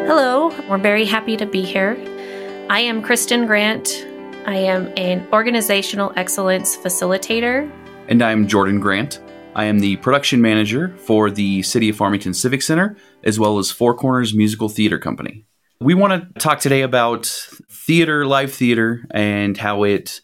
Hello, we're very happy to be here. I am Kristen Grant. I am an organizational excellence facilitator. And I'm Jordan Grant. I am the production manager for the City of Farmington Civic Center, as well as Four Corners Musical Theater Company. We want to talk today about theater, live theater, and how it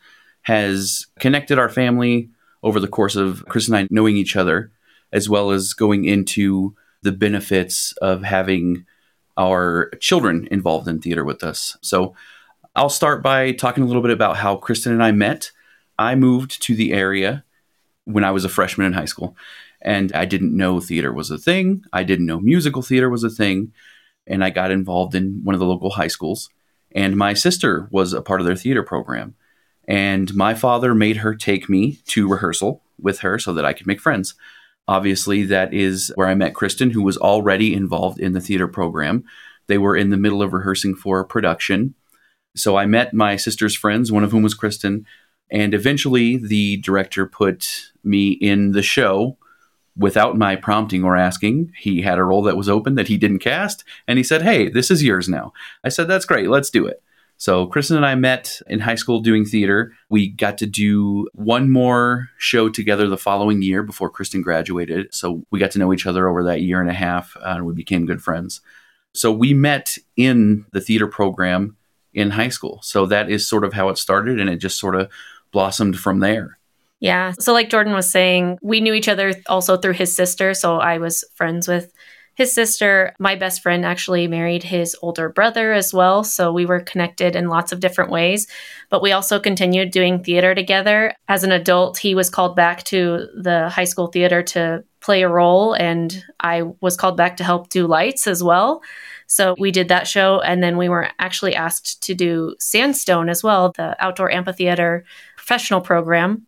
has connected our family over the course of Chris and I knowing each other, as well as going into the benefits of having our children involved in theater with us. So I'll start by talking a little bit about how Kristen and I met. I moved to the area when I was a freshman in high school, and I didn't know theater was a thing. I didn't know musical theater was a thing, and I got involved in one of the local high schools, and my sister was a part of their theater program, and my father made her take me to rehearsal with her so that I could make friends. Obviously, that is where I met Kristen, who was already involved in the theater program. They were in the middle of rehearsing for a production. So I met my sister's friends, one of whom was Kristen, and eventually the director put me in the show without my prompting or asking. He had a role that was open that he didn't cast, and he said, "Hey, this is yours now." I said, "That's great, let's do it." So Kristen and I met in high school doing theater. We got to do one more show together the following year before Kristen graduated. So we got to know each other over that year and a half, and we became good friends. So we met in the theater program in high school. So that is sort of how it started, and it just sort of blossomed from there. Yeah. So like Jordan was saying, we knew each other also through his sister. So I was friends with his sister. My best friend actually married his older brother as well. So we were connected in lots of different ways. But we also continued doing theater together. As an adult, he was called back to the high school theater to play a role, and I was called back to help do lights as well. So we did that show, and then we were actually asked to do Sandstone as well, the outdoor amphitheater professional program.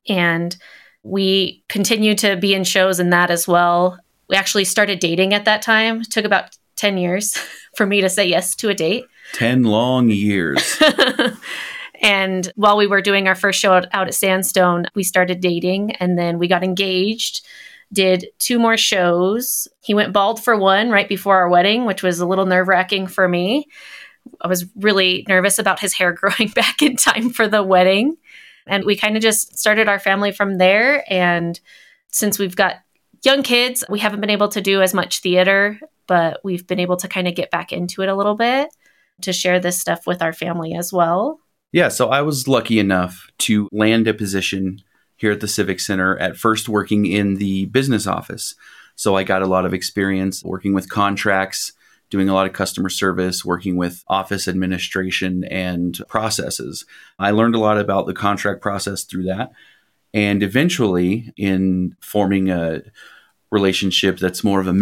And we continued to be in shows in that as well. We actually started dating at that time. It took about 10 years for me to say yes to a date. 10 long years. And while we were doing our first show out at Sandstone, we started dating, and then we got engaged, did 2 more shows. He went bald for one right before our wedding, which was a little nerve-wracking for me. I was really nervous about his hair growing back in time for the wedding. And we kind of just started our family from there. And since we've got young kids, we haven't been able to do as much theater, but we've been able to kind of get back into it a little bit to share this stuff with our family as well. Yeah, so I was lucky enough to land a position here at the Civic Center, at first working in the business office. So I got a lot of experience working with contracts, doing a lot of customer service, working with office administration and processes. I learned a lot about the contract process through that. And eventually, in forming a relationship that's more of a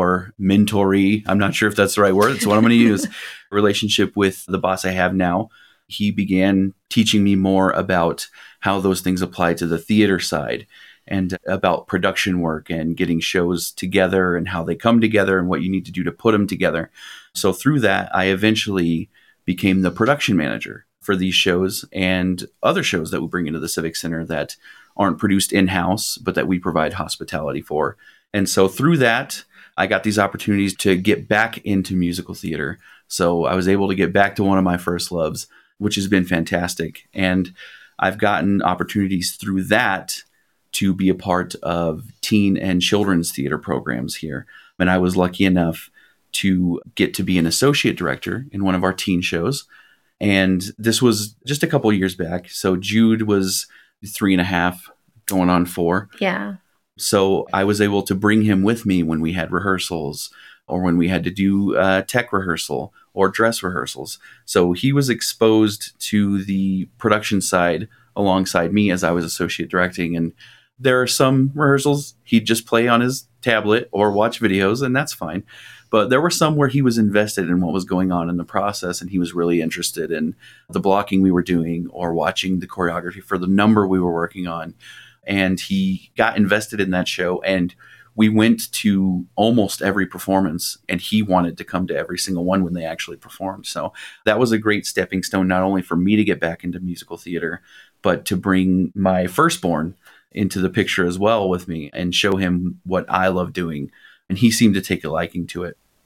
mentoree, I'm not sure if that's the right word, it's what I'm going to use, relationship with the boss I have now, he began teaching me more about how those things apply to the theater side and about production work and getting shows together and how they come together and what you need to do to put them together. So through that, I eventually became the production manager for these shows and other shows that we bring into the Civic Center that aren't produced in-house, but that we provide hospitality for. And so through that, I got these opportunities to get back into musical theater. So I was able to get back to one of my first loves, which has been fantastic. And I've gotten opportunities through that to be a part of teen and children's theater programs here. And I was lucky enough to get to be an associate director in one of our teen shows. And this was just a couple of years back. So Jude was 3.5, going on 4. Yeah. So I was able to bring him with me when we had rehearsals or when we had to do tech rehearsal or dress rehearsals. So he was exposed to the production side alongside me as I was associate directing. And there are some rehearsals he'd just play on his tablet or watch videos, and that's fine. But there were some where he was invested in what was going on in the process, and he was really interested in the blocking we were doing or watching the choreography for the number we were working on. And he got invested in that show, and we went to almost every performance, and he wanted to come to every single one when they actually performed. So that was a great stepping stone, not only for me to get back into musical theater, but to bring my firstborn into the picture as well with me and show him what I love doing. And he seemed to take a liking to it.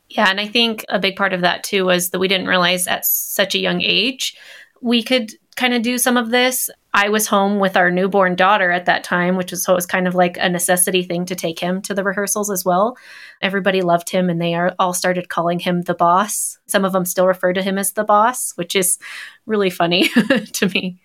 Yeah, and I think a big part of that too was that we didn't realize at such a young age we could kind of do some of this. I was home with our newborn daughter at that time, which was so it was kind of like a necessity thing to take him to the rehearsals as well. Everybody loved him and all started calling him the boss. Some of them still refer to him as the boss, which is really funny to me.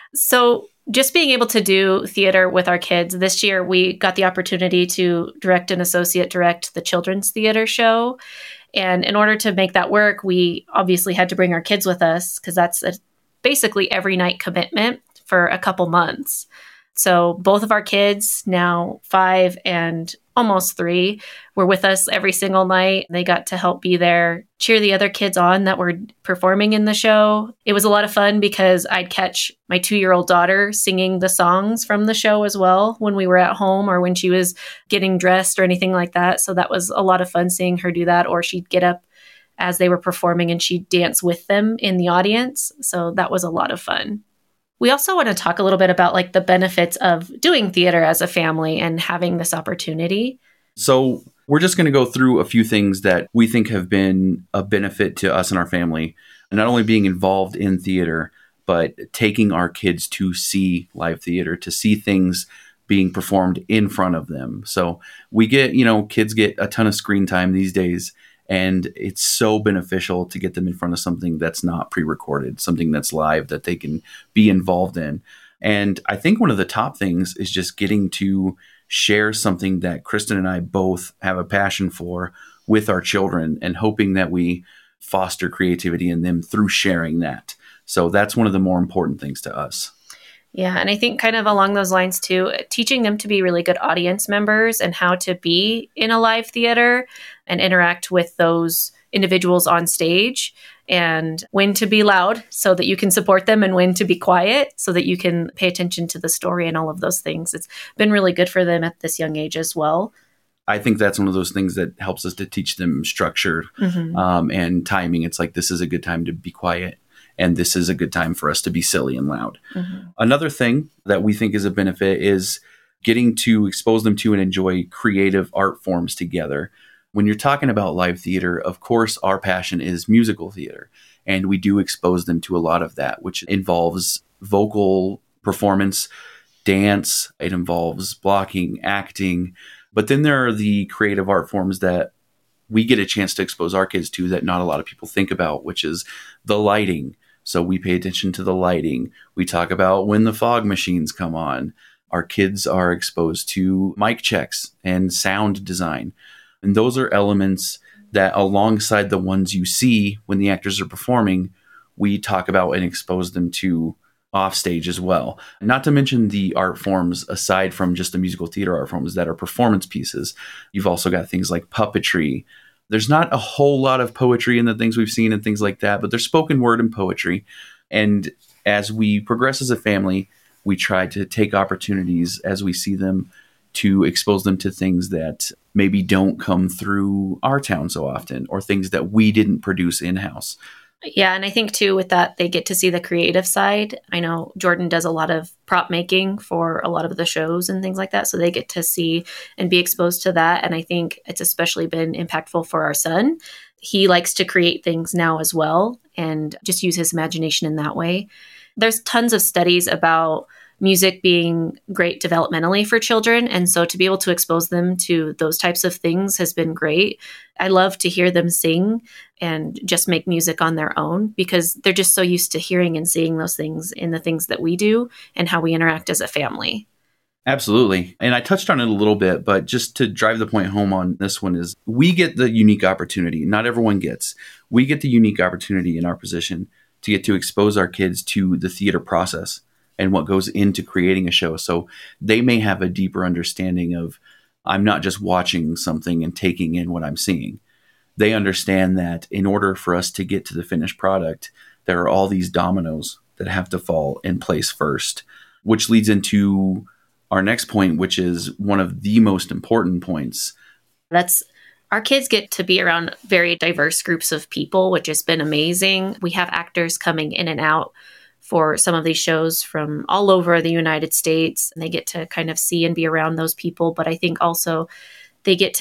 So just being able to do theater with our kids, this year we got the opportunity to direct and associate direct the children's theater show. And in order to make that work, we obviously had to bring our kids with us because that's basically every night commitment for a couple months. So both of our kids, now 5 and almost 3, were with us every single night. They got to help be there, cheer the other kids on that were performing in the show. It was a lot of fun because I'd catch my 2-year-old daughter singing the songs from the show as well when we were at home or when she was getting dressed or anything like that. So that was a lot of fun seeing her do that, or she'd get up as they were performing and she'd dance with them in the audience. So that was a lot of fun. We also want to talk a little bit about like the benefits of doing theater as a family and having this opportunity. So we're just going to go through a few things that we think have been a benefit to us and our family, and not only being involved in theater, but taking our kids to see live theater, to see things being performed in front of them. So we get, kids get a ton of screen time these days. And it's so beneficial to get them in front of something that's not pre-recorded, something that's live that they can be involved in. And I think one of the top things is just getting to share something that Kristen and I both have a passion for with our children and hoping that we foster creativity in them through sharing that. So that's one of the more important things to us. Yeah, and I think kind of along those lines too, teaching them to be really good audience members and how to be in a live theater and interact with those individuals on stage, and when to be loud so that you can support them and when to be quiet so that you can pay attention to the story and all of those things. It's been really good for them at this young age as well. I think that's one of those things that helps us to teach them structure and timing. It's like, this is a good time to be quiet. And this is a good time for us to be silly and loud. Mm-hmm. Another thing that we think is a benefit is getting to expose them to and enjoy creative art forms together. When you're talking about live theater, of course, our passion is musical theater. And we do expose them to a lot of that, which involves vocal performance, dance. It involves blocking, acting. But then there are the creative art forms that we get a chance to expose our kids to that not a lot of people think about, which is the lighting. So we pay attention to the lighting. We talk about when the fog machines come on. Our kids are exposed to mic checks and sound design. And those are elements that, alongside the ones you see when the actors are performing, we talk about and expose them to offstage as well. Not to mention the art forms, aside from just the musical theater art forms that are performance pieces. You've also got things like puppetry. There's not a whole lot of poetry in the things we've seen and things like that, but there's spoken word and poetry. And as we progress as a family, we try to take opportunities as we see them to expose them to things that maybe don't come through our town so often, or things that we didn't produce in-house. Yeah, and I think too with that, they get to see the creative side. I know Jordan does a lot of prop making for a lot of the shows and things like that. So they get to see and be exposed to that. And I think it's especially been impactful for our son. He likes to create things now as well and just use his imagination in that way. There's tons of studies about music being great developmentally for children. And so to be able to expose them to those types of things has been great. I love to hear them sing and just make music on their own because they're just so used to hearing and seeing those things in the things that we do and how we interact as a family. Absolutely. And I touched on it a little bit, but just to drive the point home on this one is we get the unique opportunity. Not everyone gets. We get the unique opportunity in our position to get to expose our kids to the theater process and what goes into creating a show. So they may have a deeper understanding of, I'm not just watching something and taking in what I'm seeing. They understand that in order for us to get to the finished product, there are all these dominoes that have to fall in place first, which leads into our next point, which is one of the most important points. That's our kids get to be around very diverse groups of people, which has been amazing. We have actors coming in and out for some of these shows from all over the United States, and they get to kind of see and be around those people. But I think also they get to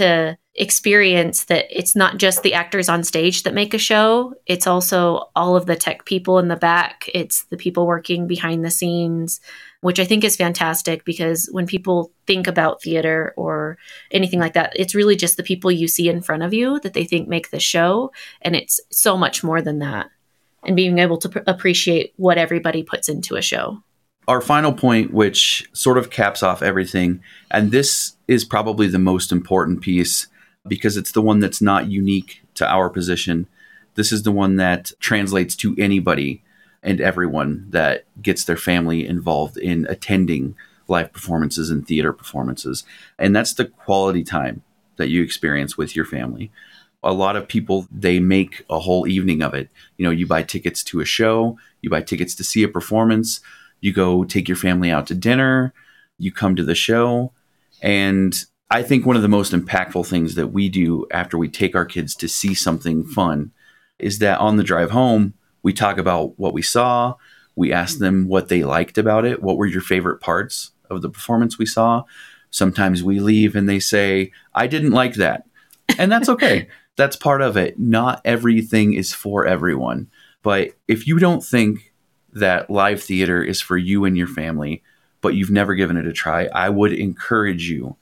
experience that it's not just the actors on stage that make a show. It's also all of the tech people in the back. It's the people working behind the scenes, which I think is fantastic, because when people think about theater or anything like that, it's really just the people you see in front of you that they think make the show. And it's so much more than that. And being able to appreciate what everybody puts into a show. Our final point, which sort of caps off everything, and this is probably the most important piece because it's the one that's not unique to our position. This is the one that translates to anybody and everyone that gets their family involved in attending live performances and theater performances. And that's the quality time that you experience with your family. A lot of people, they make a whole evening of it. You know, you buy tickets to a show, you buy tickets to see a performance, you go take your family out to dinner, you come to the show. And I think one of the most impactful things that we do after we take our kids to see something fun is that on the drive home, we talk about what we saw. We ask them what they liked about it. What were your favorite parts of the performance we saw? Sometimes we leave and they say, I didn't like that. And that's okay. That's part of it. Not everything is for everyone. But if you don't think that live theater is for you and your family, but you've never given it a try, I would encourage you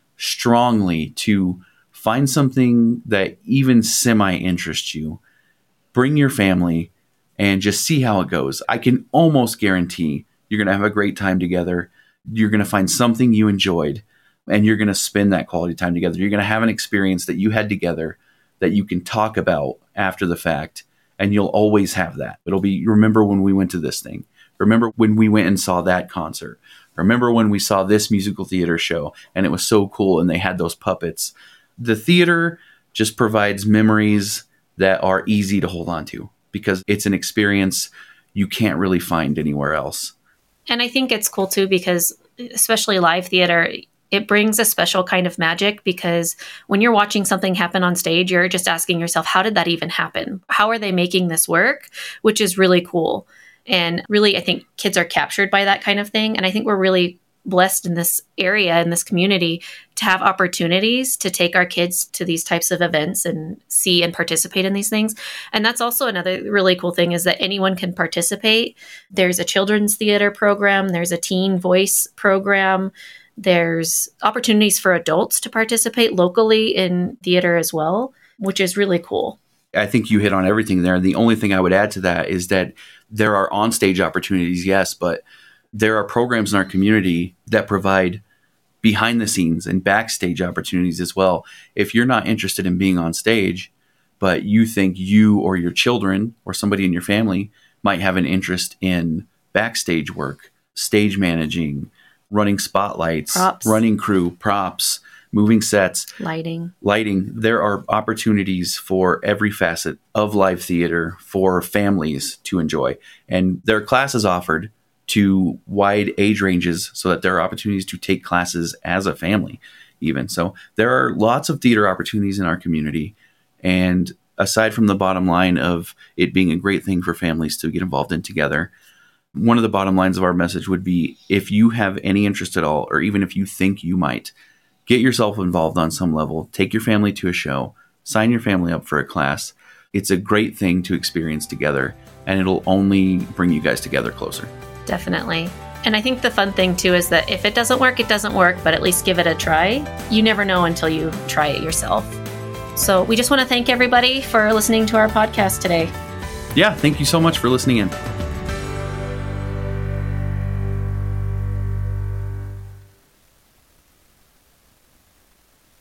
strongly to find something that even semi-interests you. Bring your family and just see how it goes. I can almost guarantee you're going to have a great time together. You're going to find something you enjoyed, and you're going to spend that quality time together. You're going to have an experience that you had together that you can talk about after the fact, and you'll always have that. It'll be, remember when we went to this thing. Remember when we went and saw that concert. Remember when we saw this musical theater show, and it was so cool, and they had those puppets. The theater just provides memories that are easy to hold on to because it's an experience you can't really find anywhere else. And I think it's cool too, because especially live theater, it brings a special kind of magic, because when you're watching something happen on stage, you're just asking yourself, how did that even happen? How are they making this work? Which is really cool. And really, I think kids are captured by that kind of thing. And I think we're really blessed in this area, in this community, to have opportunities to take our kids to these types of events and see and participate in these things. And that's also another really cool thing, is that anyone can participate. There's a children's theater program. There's a teen voice program. There's opportunities for adults to participate locally in theater as well, which is really cool. I think you hit on everything there. The only thing I would add to that is that there are on-stage opportunities, yes, but there are programs in our community that provide behind-the-scenes and backstage opportunities as well. If you're not interested in being on stage, but you think you or your children or somebody in your family might have an interest in backstage work, stage managing, running spotlights, props, running crew, props, moving sets, lighting. There are opportunities for every facet of live theater for families to enjoy. And there are classes offered to wide age ranges so that there are opportunities to take classes as a family even. So there are lots of theater opportunities in our community. And aside from the bottom line of it being a great thing for families to get involved in together, one of the bottom lines of our message would be, if you have any interest at all, or even if you think you might, get yourself involved on some level, take your family to a show, sign your family up for a class. It's a great thing to experience together, and it'll only bring you guys together closer. Definitely. And I think the fun thing too is that if it doesn't work, it doesn't work, but at least give it a try. You never know until you try it yourself. So we just want to thank everybody for listening to our podcast today. Yeah, thank you so much for listening in.